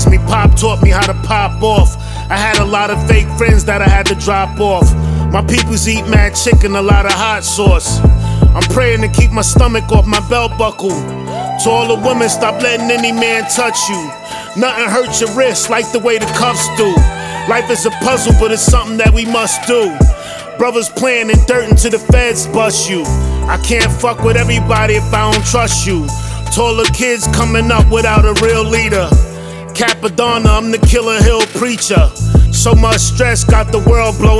raised me, Pop taught me how to pop off. I had a lot of fake friends that I had to drop off. My peoples eat mad chicken, a lot of hot sauce. I'm praying to keep my stomach off my belt buckle. To all the women, stop letting any man touch you. Nothing hurts your wrist like the way the cuffs do. Life is a puzzle, but it's something that we must do. Brothers playing in dirt until the feds bust you. I can't fuck with everybody if I don't trust you. Taller kids coming up without a real leader. Capadonna, I'm the Killer Hill preacher. So much stress got the world blowing.